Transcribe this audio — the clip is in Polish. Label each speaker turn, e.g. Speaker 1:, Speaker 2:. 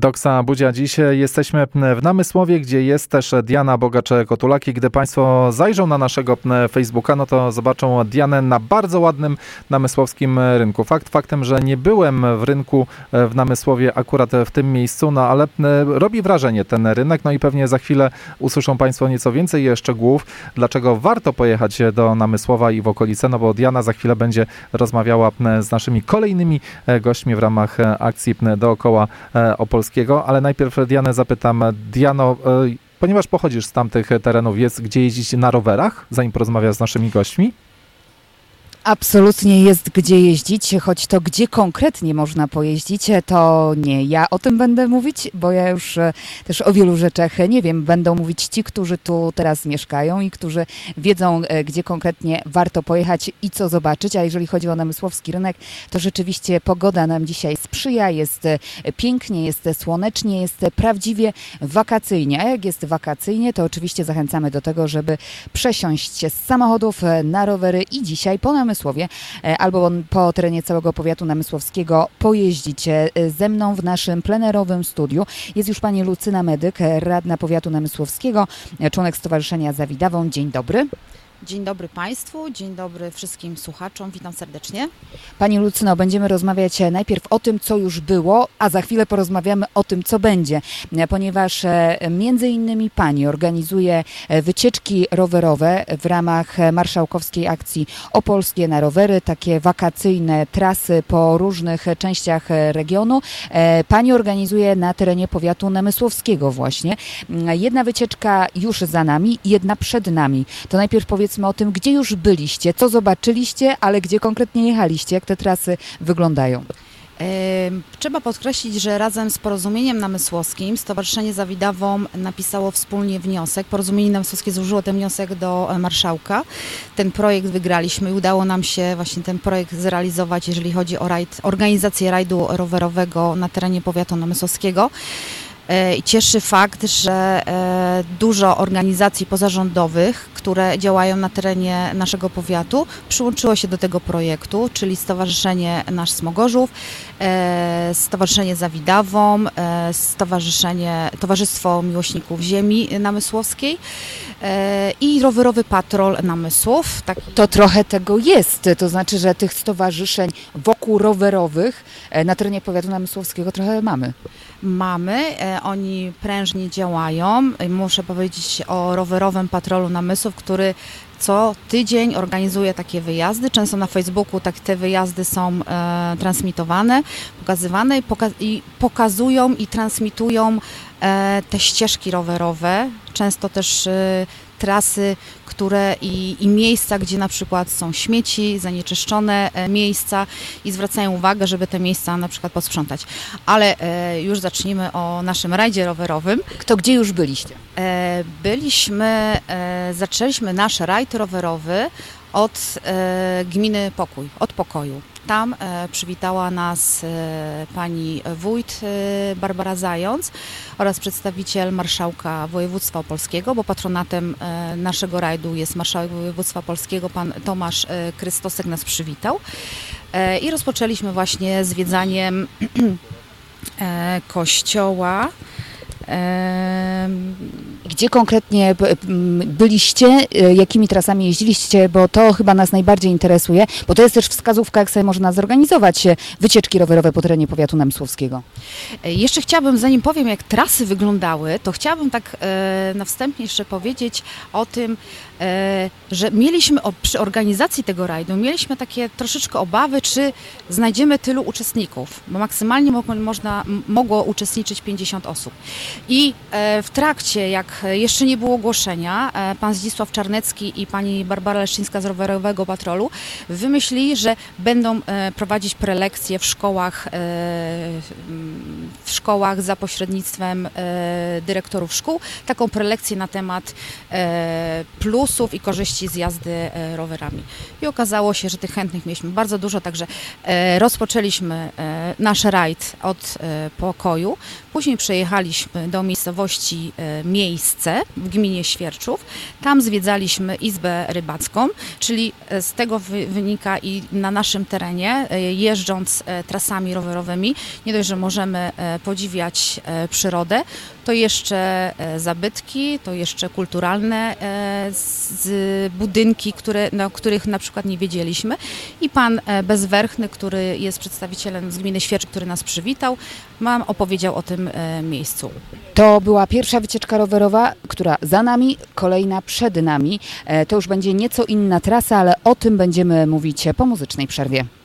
Speaker 1: Doksa Budzia. Dziś jesteśmy w Namysłowie, gdzie jest też Diana Bogacz-Kotulak. Gdy Państwo zajrzą na naszego Facebooka, no to zobaczą Dianę na bardzo ładnym namysłowskim rynku. Faktem, że nie byłem w rynku w Namysłowie akurat w tym miejscu, no ale robi wrażenie ten rynek, no i pewnie za chwilę usłyszą Państwo nieco więcej szczegółów, dlaczego warto pojechać do Namysłowa i w okolice, no bo Diana za chwilę będzie rozmawiała z naszymi kolejnymi gośćmi w ramach akcji Dookoła Opolskiego, ale najpierw Dianę zapytam. Diano, ponieważ pochodzisz z tamtych terenów, jest gdzie jeździć na rowerach, zanim porozmawiasz z naszymi gośćmi?
Speaker 2: Absolutnie jest gdzie jeździć, choć to gdzie konkretnie można pojeździć, to nie ja o tym będę mówić, bo ja już też o wielu rzeczach nie wiem. Będą mówić ci, którzy tu teraz mieszkają i którzy wiedzą, gdzie konkretnie warto pojechać i co zobaczyć. A jeżeli chodzi o namysłowski rynek, to rzeczywiście pogoda nam dzisiaj sprzyja, jest pięknie, jest słonecznie, jest prawdziwie wakacyjnie. A jak jest wakacyjnie, to oczywiście zachęcamy do tego, żeby przesiąść się z samochodów na rowery i dzisiaj po Namysłowie albo po terenie całego powiatu namysłowskiego pojeździć ze mną w naszym plenerowym studiu. Jest już pani Lucyna Medyk, radna powiatu namysłowskiego, członek Stowarzyszenia Zawidawą. Dzień dobry.
Speaker 3: Dzień dobry Państwu, dzień dobry wszystkim słuchaczom, witam serdecznie.
Speaker 2: Pani Lucyno, będziemy rozmawiać najpierw o tym, co już było, a za chwilę porozmawiamy o tym, co będzie, ponieważ między innymi Pani organizuje wycieczki rowerowe w ramach marszałkowskiej akcji Opolskie na rowery, takie wakacyjne trasy po różnych częściach regionu. Pani organizuje na terenie powiatu namysłowskiego właśnie. Jedna wycieczka już za nami, jedna przed nami. To najpierw powiedzmy o tym, gdzie już byliście, co zobaczyliście, ale gdzie konkretnie jechaliście, jak te trasy wyglądają.
Speaker 3: Trzeba podkreślić, że razem z Porozumieniem Namysłowskim Stowarzyszenie Zawidawą napisało wspólnie wniosek. Porozumienie Namysłowskie złożyło ten wniosek do marszałka. Ten projekt wygraliśmy i udało nam się właśnie ten projekt zrealizować, jeżeli chodzi o organizację rajdu rowerowego na terenie powiatu namysłowskiego. I cieszy fakt, że dużo organizacji pozarządowych, które działają na terenie naszego powiatu, przyłączyło się do tego projektu, czyli Stowarzyszenie Nasz Smogorzów, Stowarzyszenie Zawidawą, Towarzystwo Miłośników Ziemi Namysłowskiej i Rowerowy Patrol Namysłów.
Speaker 2: To trochę tego jest, to znaczy, że tych stowarzyszeń wokół rowerowych na terenie powiatu namysłowskiego trochę mamy.
Speaker 3: Oni prężnie działają. Muszę powiedzieć o Rowerowym Patrolu Namysłów, który co tydzień organizuje takie wyjazdy. Często na Facebooku te wyjazdy są transmitowane, pokazywane i pokazują i transmitują te ścieżki rowerowe. Często też trasy, które i miejsca, gdzie na przykład są śmieci, zanieczyszczone miejsca i zwracają uwagę, żeby te miejsca na przykład posprzątać. Ale już zacznijmy o naszym rajdzie rowerowym.
Speaker 2: To gdzie już byliście?
Speaker 3: Zaczęliśmy nasz rajd rowerowy od gminy Pokój, od Pokoju. Tam przywitała nas pani wójt Barbara Zając oraz przedstawiciel marszałka województwa opolskiego, bo patronatem naszego rajdu jest marszałek województwa opolskiego, pan Tomasz Krystosek nas przywitał. I rozpoczęliśmy właśnie zwiedzaniem kościoła.
Speaker 2: Gdzie konkretnie byliście, jakimi trasami jeździliście, bo to chyba nas najbardziej interesuje, bo to jest też wskazówka, jak sobie można zorganizować wycieczki rowerowe po terenie powiatu namysłowskiego.
Speaker 3: Jeszcze chciałabym, zanim powiem, jak trasy wyglądały, to chciałabym tak na wstępie jeszcze powiedzieć o tym, że przy organizacji tego rajdu mieliśmy takie troszeczkę obawy, czy znajdziemy tylu uczestników, bo maksymalnie mogło uczestniczyć 50 osób. I w trakcie, jak jeszcze nie było ogłoszenia, pan Zdzisław Czarnecki i pani Barbara Leszczyńska z Rowerowego Patrolu wymyślili, że będą prowadzić prelekcje w szkołach za pośrednictwem dyrektorów szkół. Taką prelekcję na temat plusów i korzyści z jazdy rowerami. I okazało się, że tych chętnych mieliśmy bardzo dużo, także rozpoczęliśmy nasz rajd od Pokoju. Później przejechaliśmy do miejscowości Miejsce w gminie Świerczów. Tam zwiedzaliśmy izbę rybacką, czyli z tego wynika i na naszym terenie, jeżdżąc trasami rowerowymi, nie dość, że możemy podziwiać przyrodę, to jeszcze zabytki, to jeszcze kulturalne budynki, o których na przykład nie wiedzieliśmy. I pan Bezwerchny, który jest przedstawicielem z gminy Świerczów, który nas przywitał, nam opowiedział o tym miejscu.
Speaker 2: To była pierwsza wycieczka rowerowa, która za nami, kolejna przed nami. To już będzie nieco inna trasa, ale o tym będziemy mówić po muzycznej przerwie.